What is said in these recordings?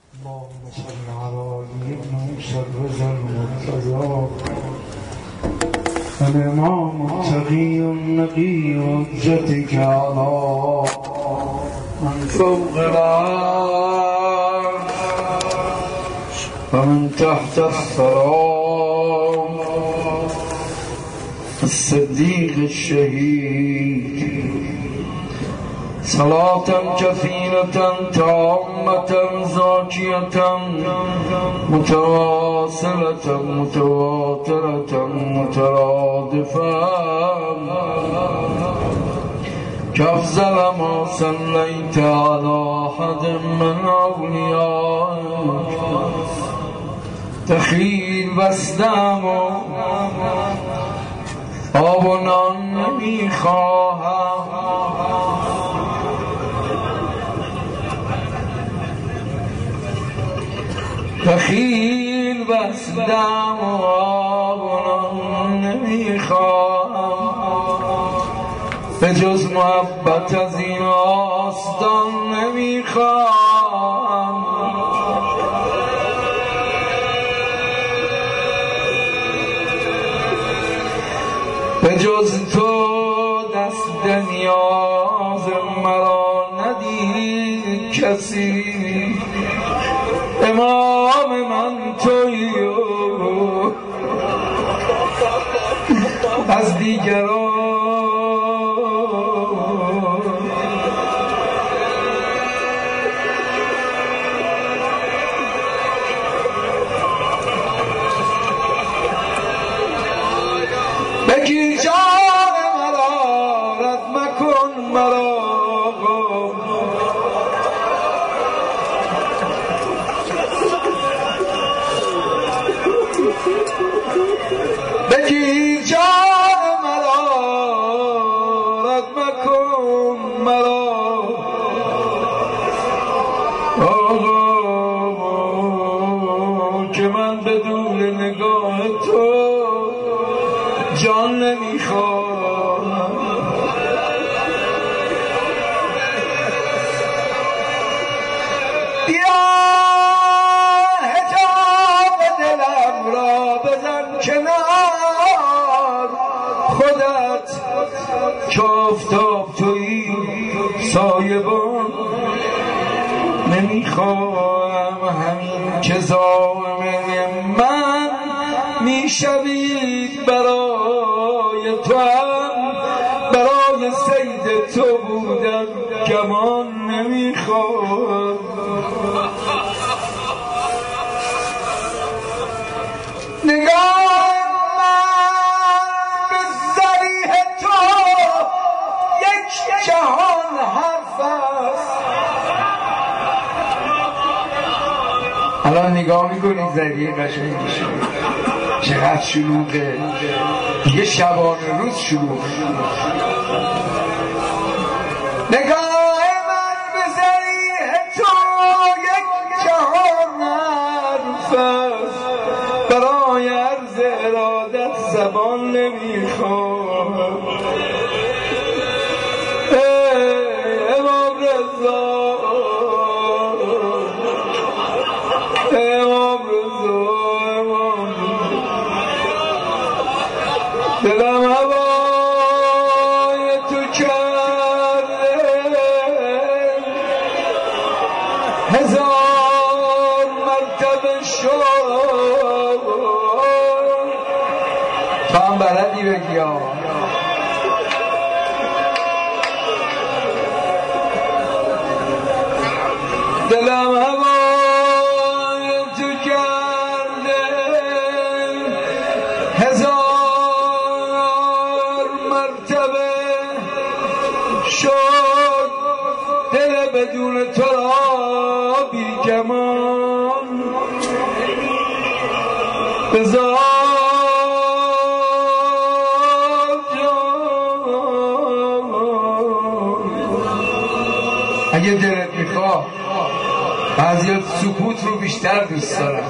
اللهم صل على سيدنا مسرز المرتضى الإمام التقي النقي حجتك على من فوق العرش ومن تحت الثرى الصديق الشهيد صلاة كثيرة تامة زاكية متواصلة متواترة مترادفة كأفضل ما صليت على أحد من أوليائك تخیل بستم و آب و نان نمیخواهم تخیل بستم و آب و نان نمیخواهم به جز محبت از این آستان نمیخواهم به جز تو دست نیاز مرا ندید کسی امام من تویی از دیگران بگیر جان مرا رد مکن مرا بگیر جان مرا رد مکن مرا که من بدون نگاه تو جان نمیخوام بیا حجاب دلم را بزن کنار خودت که آفتاب تویی سایبان نمیخوام همین که ضامن من میشوید برای تو هم برای صید تو بودم گمان نمیخواد نگاه من به ذریح تو یک جهان حرف است الان نگاه میکنید ذریح قشنگی چقدر شلوغه دیگه شبانه روز شلوغه نگاه من به ذریح تو یک جهان حرف است برای عرض ارادت زبان نمیخوام امام رضا امام رضا دلم هوای تو کرده هزار مرتبه شد تو هم بلدی بگی ها دلم هوای تو کرده هزار مرتبه شد دل بدون تو را بیگمان بذار جان اگه دلت میخواه بعضیات سکوت رو بیشتر دوست دارن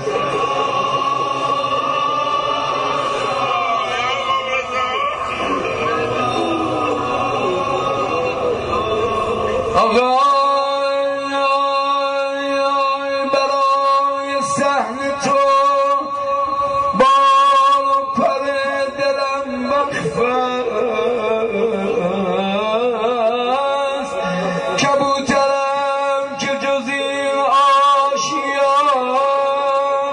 آقا برای تو بال و پر دلم مخفست کبوترم که جز این آشیان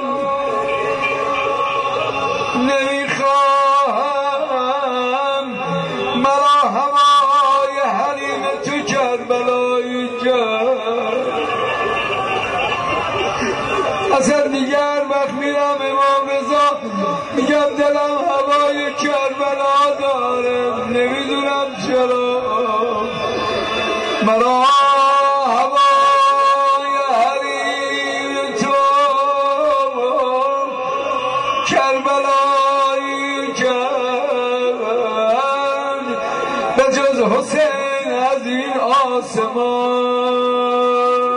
نمیخواهم مرا هوای حریم تو کربلایی کرد اصلا دیگر وقت میرم امام رضا میگم دلم هوای کربلا داره نمیدونم چرا مرا هوای حریم تو کربلایی کرد به جز حسین از این آسمان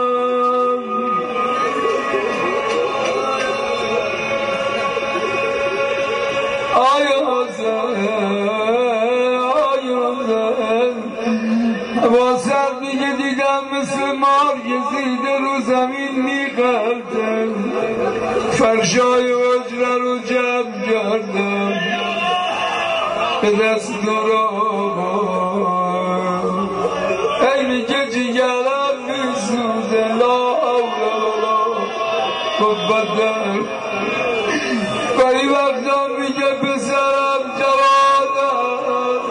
واسد میگه دیدم مثل مار گزیده رو زمین میقلدم فرشای حجره رو جمع کردم به دست دارم ای میگه جیگرم میسوزه لا حول ولا قوة گاهی وقتا میگه پسرم جوادم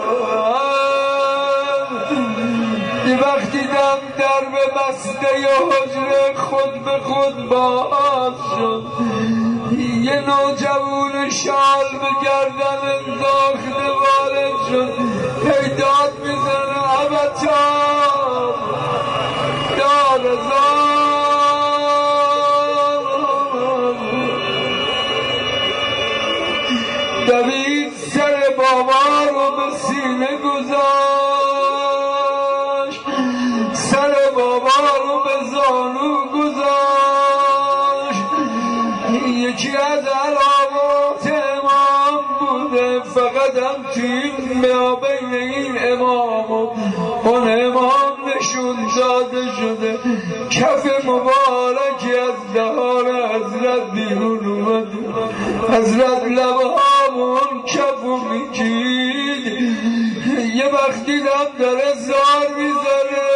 یه وقت دیدم در به بسته حجره خود به خود باز شد یه نوجوون شال به گردن انداخته وارد شد پیداد میزنه ابتاب دوید سر بابا رو به سینه گذاشت سر بابا رو به زانو گذاشت یکی از علامات امام بوده فقط هم توی بین این امام و اون امام نشون داده شده کف مبارکی از دهان حضرت بیرون اومد حضرت لبامون کفو میکید یه وقت دیدم داره زار میزنه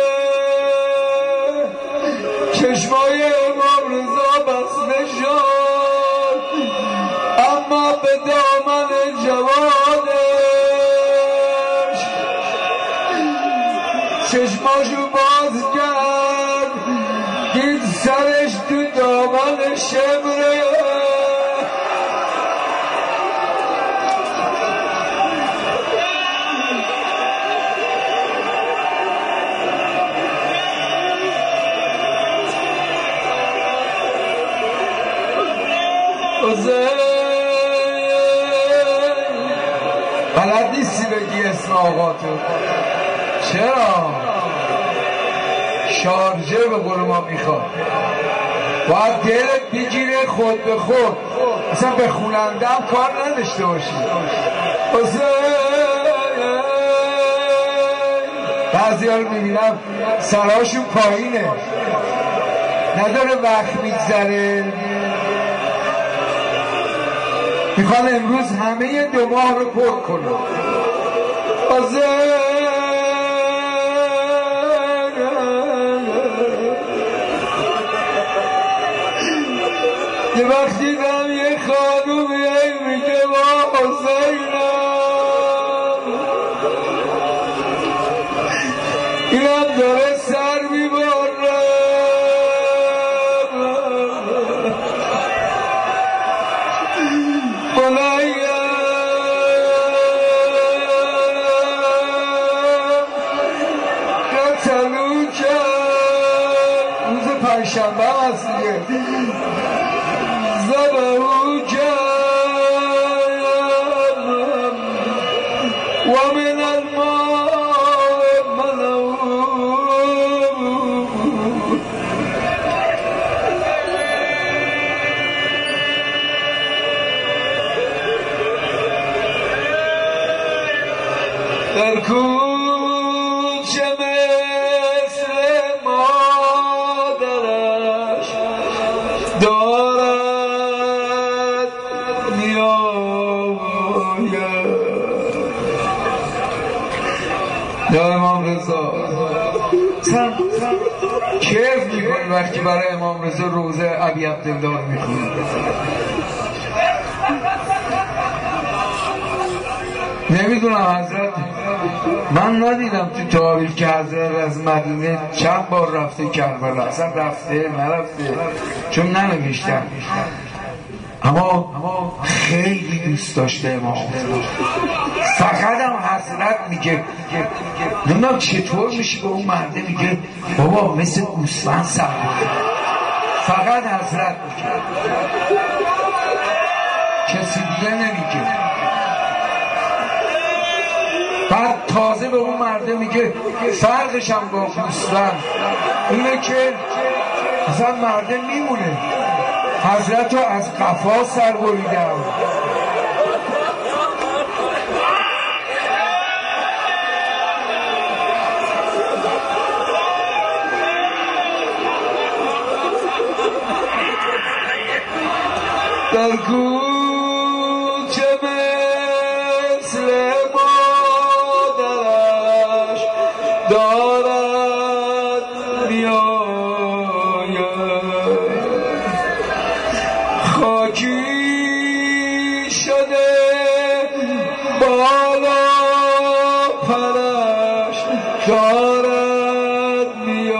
چشمای امام رضا بسته شد اما به دامن جوادش چشماشو باز کرد دید سرش تو دامن شمره بلد نیستی بگی اسم آقا تو چرا؟ شارژه به قول ما میخواد باید دلت بگیره خود به خود اصلا به خونندم کار نداشته باشی بعضی ها رو میبینم سرهاشون پایینه نداره وقت میگذره میخوان امروز همه 2 ماه رو پر کنه یه وقتی دیدم یه خانومی میگه با حسینم اینم داره سر میباره قتلو کرد روز پنجشنبه هست دیگه زبهو کرد و من الماء ملو در کوچه مثل مادرش دارد یا امام رضا مثلا کیف میکنی وقتی برای امام رضا روزه ابی عبدالله میخونی. نمیدونم حضرت، من ندیدم تو تاریخ که حضرت از مدینه چند بار رفته کربلا، اصلا رفته نرفته چون ننوشتن، اما خیلی دوست داشته امام. فقط هم حضرت میگه نمیدونم چطور میشه به اون مرده میگه بابا مثل گوسفند صبر، فقط حضرت میگه، کسی دیگه نمیگه. بعد تازه به اون مرده میگه فرقش هم با گوسفند اینه که اصلا مرده میمونه، حضرت رو از قفا سر بریدم. در کوچه مثل مادرش دارد میآید، خاکی شده بالا پرش دارد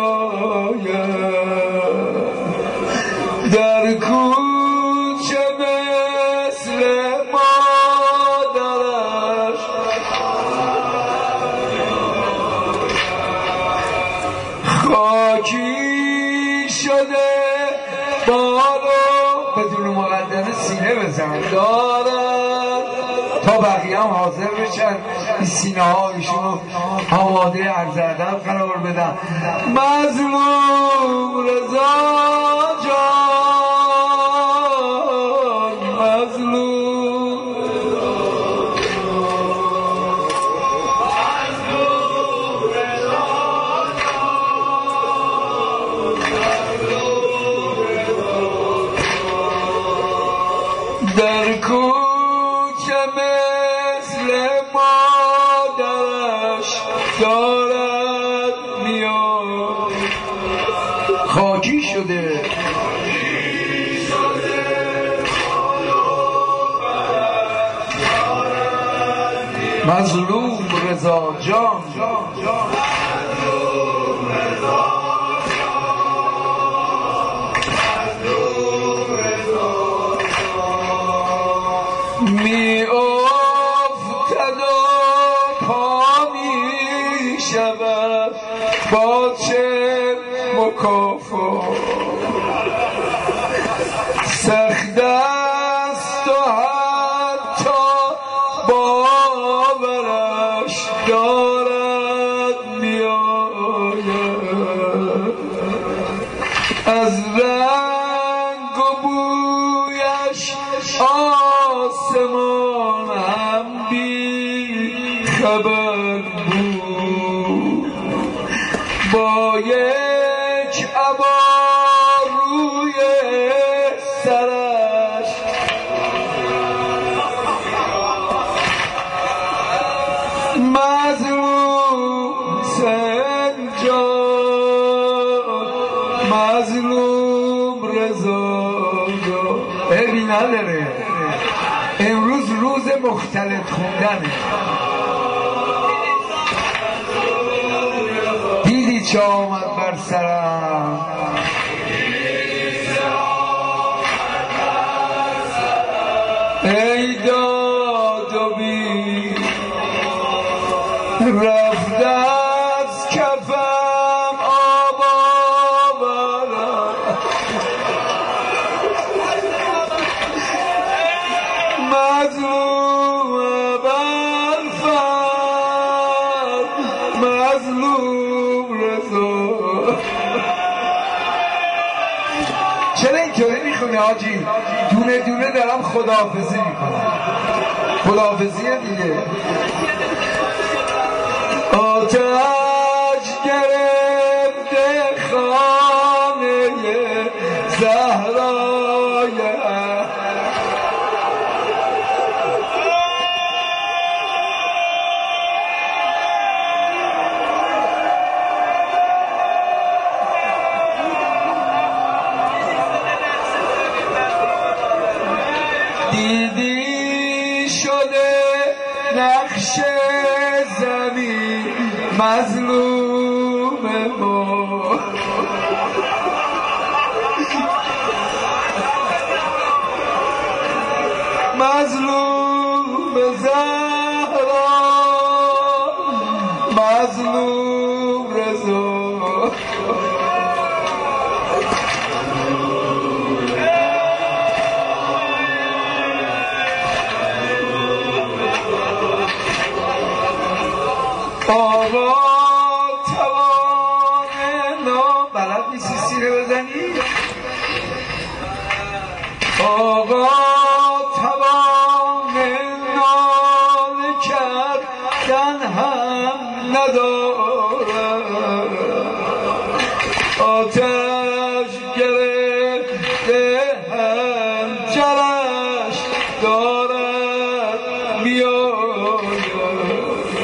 میآید، در کوچه مثل مادرش خاکی شده بالا، بدون مقدمه سینه بزن دارد تا بقیه هم حاضر بشن این سینه ها ایشون آماده عرض ادب قرار بدن. مظلوم رضا جان، مظلوم در کوچه مثل مادرش دارد میاد، خاکی شده مظلوم رضا جان، می افتد و پا می شود با چه مکافات، سخت است و حتی باورش دارد میآید، از رنگ و بویش آسمان هم بی خبر بود، با یک عبا روی سرش مظلوم سنجان، مظلوم رضا جان. عیبی نداره، امروز روز مختلط خوندنه. دیدی چه آمد بر سرم، ای داد و بی رفته از کفم آب آورم، مظلوم برفت مظلوم رضا. چرا اینطوری میخونی حاجی؟ دونه دونه دارم خداحافظی میکنم، خداحافظیه دیگه. آتش گرفته خانه زهرای دیدی شده نقش زمین مظلوم ما، مظلوم زهرا، مظلوم رضا. آقا توان بلد نیستی سینه بزنی؟ آقا توان ناله کردن هم ندارد، آتش گرفته حنجرش دارد میآید،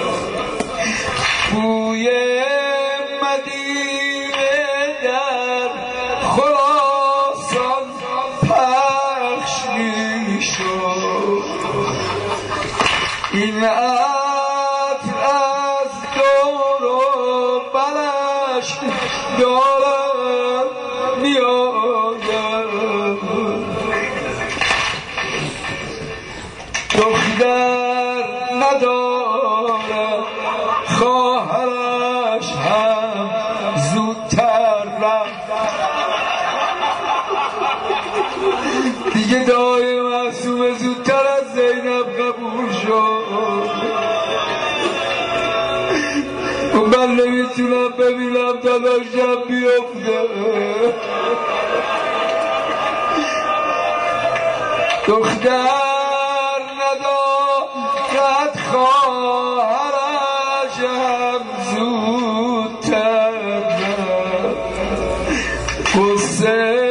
بوی مدینه در خراسان پخش میشد، این عطر از دور و برش دارد میآید، دختر ندارد خواهرش هم زودتر رفت، دیگه دعای معصومه زودتر از زینب قبول شد. من نمیتونم ببینم داداشم بیفته، دختر ندارد خواهرش هم زودتر رفت،